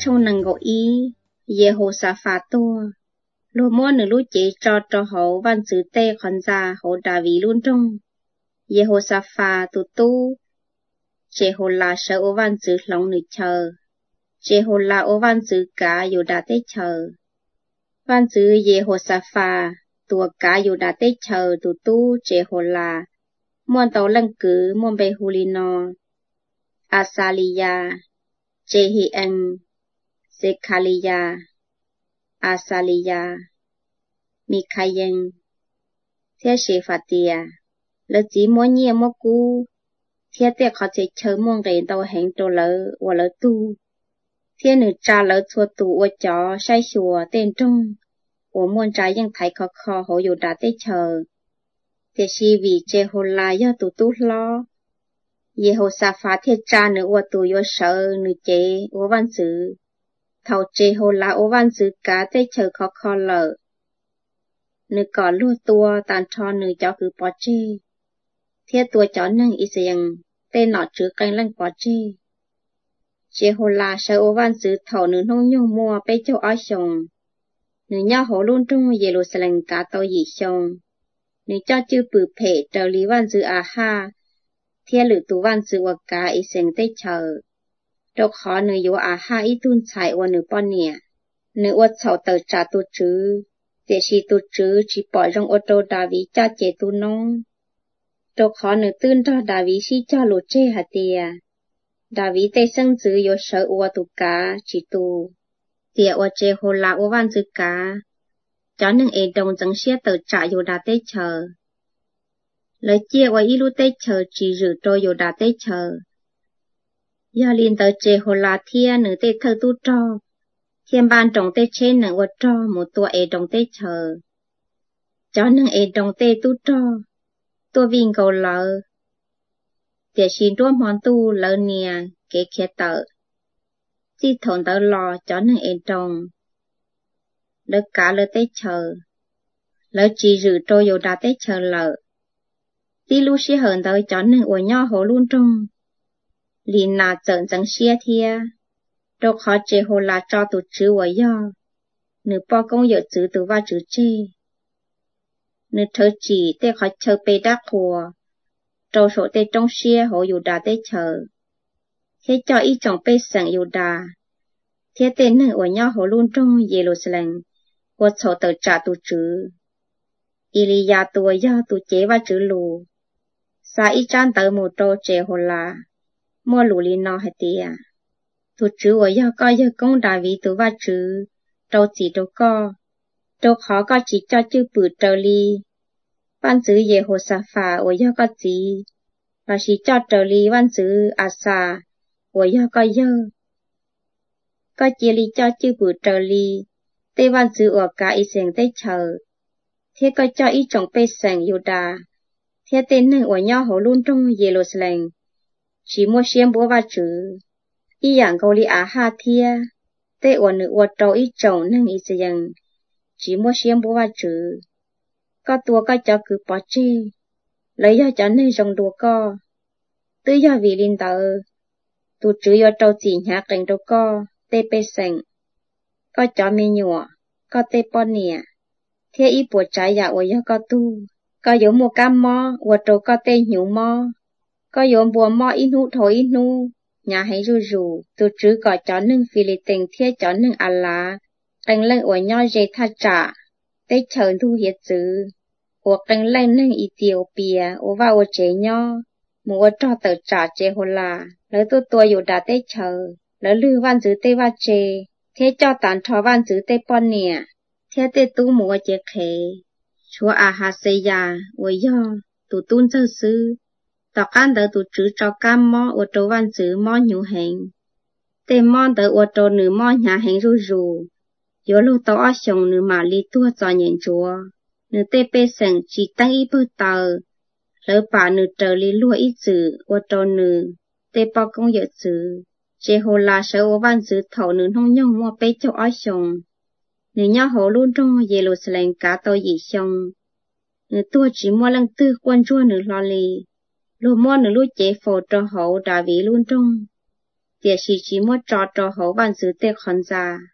trong năng gỗ ý, ye hồ sa pha tua. Lô mua nữ lũ chế cho hậu văn chữ tê khẩn ra hậu đà vị luôn trong. Ye hồ sa pha tu tu. Chế hồ là sợ ô văn chữ lòng nữ chờ. Chế hồ là ô văn chữ cá dù đà tê chờ. Văn chữ ye hồ sa pha, tua cá dù đà tê chờ tu tu chế hồ là. Muôn tàu lăng cứ muôn bê hù lì nò. Asaliya, chế hi anh, Sekaliya. Asaliya, Mikayen, thế sĩ phạt tiề, lỡ chỉ mỗi nhia mỗi cú, thế tiề họ chỉ chờ mong rèn tàu hẹn đồ lỡ và lỡ tu, thế nữ cha lỡ thua tu và chó say sùa tên trung, và muôn tráiยังthấy khó khó họ dù đã tới chờ, thế sĩ vì chế hồ la do tu tu lo, ye hồ sa phá thế cha nữ và tu do sợ nữ chế và văn sự. Thầu chế hồ là ô văn dư cá tế chờ khó khó lỡ. Nữ có lua tua tàn cho nữ cho cứ bỏ chê. Thế tua cho nâng ý dành, tên nọ chứ canh lăng bỏ chê. Chế hồ là sợ ô văn dư thầu nữ nông nhung mua bê châu áo xong. Nữ nhau hồ luôn trong Jerusalem cá tàu dị xong. Nữ cho chư bự phê trở lý văn dư ha. Thế lử tù văn dư và cá ý dành tế chờ. Đâu khó nữ yếu ha ít tuôn chạy và nữ bọn nè. Nữ ốt sầu tờ trả tu chứ. Để xì tu chứ chỉ bỏ trong ô tô đà ví cho chế tu nông. Đâu khó nữ tương ra đà ví xí cho lột chê hả tìa. Đà ví tê sân dư yếu sở ua tu cá chỉ tu. Tìa ua chê hồ lạc ua văn dư cá. Cho nâng ế đồng dẫn xế tờ trả yếu đà tê chờ. Lời chia ua ý lưu tê chờ chỉ rử trôi yếu đà tê chờ. Do liên tới chế hồ là thiên nữ tê thơ tu cho. Thiên ban trọng tê trên nữ vật cho một tua ế đồng tê chờ. Cho nâng ế đồng tê tu cho. Tua vinh cầu lỡ. Để xin đua mòn tu lỡ nìa kế khế tợ. Chỉ thốn tớ lò cho nâng ế đồng. Lỡ cả lỡ tê chờ. Lỡ chỉ rử trôi dù đã tê chờ lỡ. Tí lưu sĩ hờn tới cho nâng ổ nhỏ hồ luôn trong. Linh nà dẫn dẫn xế thịa. Đâu khó chế hồ là cho tụ chữ của do. Nữ bó công dựa chữ tụ vào chữ chê. Nữ thơ chỉ tê khó chờ bê đắc hùa. Trâu sổ tê trong xế hồ dù đà tê chờ. Thế cho ý trọng bê sẵn dù đà. Thế tê nữ ở nhau hồ luôn trong Jerusalem. Vô sổ tờ trả tụ chữ. Ilya tụ do tụ chế vào chữ lù. Xa ý chán tờ mù trâu chế hồ là. Mua lũ lý nọ hả tìa. Tụ chữ ở do coi do công đà vì tụ va chữ. Đâu chỉ đâu co. Đâu khó có chỉ cho chữ bự trâu ly. Văn chữ ye hồ sa phà ở do có gì. Và chỉ cho trâu ly văn chữ asa. Ở do có dơ. Có chỉ lý cho chữ bự trâu ly. Tê văn chữ ở cả ý sinh tê chờ. Thế có cho ý trọng bê sẵn yêu đà. Thế tên nữ ở nhau hồ luôn trong Jerusalem. Chỉ mua xiêm bố vào chữ. Ý dạng cầu lý ha thia. Tê ổ nữ ổ trâu ý trồng nâng ý sử dụng. Chỉ mua xiêm bố vào chữ. Có tua có cho cứ bỏ chê. Lấy do cho nơi rồng đùa co. Tư do vì linh tờ. Tụ chữ do trâu chỉ nhạc cảnh đô co. Tê bê sành. Có cho mê nhụa. Có tê bó nìa. Thế ý bùa trái dạ ổ do có tu. Có yếu mua cam mò. Ổ trâu có tê nhũ mò. Có yếu bùa mò ít nụ thối ít nụ. Nhà hay rù rù, tụ trứ có cho nâng phi lì tình thiết cho nâng lá. Cảnh lên ở nhau dây tha trả. Tết chờ thu hiệt dư. Ở cảnh lên nâng Ethiopia, ở vào ở chế nhau. Mua cho tờ trả chế hồ là. Lỡ tụ tua dù đã tết chờ. Lỡ lưu văn dư tê va chế. Thế cho tàn thó văn dư tê bọn nè. Thế tê tu mua chế khế. Chúa ha xây ya, ở do, tụ tun sơ sư. Tỏ can đỡ tụ chữ cho cam mò ở trâu văn chữ mò nhũ hình. Tê mò đỡ ở trâu nữ mò nhà hình rù rù. Yếu lưu tỏ ở xong nữ mà lý tua cho nhận chúa. Nữ tê bê sẵn chỉ tăng ý bơ tờ. Lỡ bà nữ trở lý lua ý chữ ở trâu nữ. Tê bò công dựa chữ. Chế hồ là sở ở văn chữ thầu nữ nông nhông mua bê châu ở xong. Nữ nhau hồ luôn trong Jerusalem cá tàu dị xong. Nữ tua chỉ mua lăng tư quân chua nữ lo lì. Lô mò nữ lúc chế phổ cho hậu đà vị luôn trong. tiệt chỉ mua trò hậu văn sự tê con già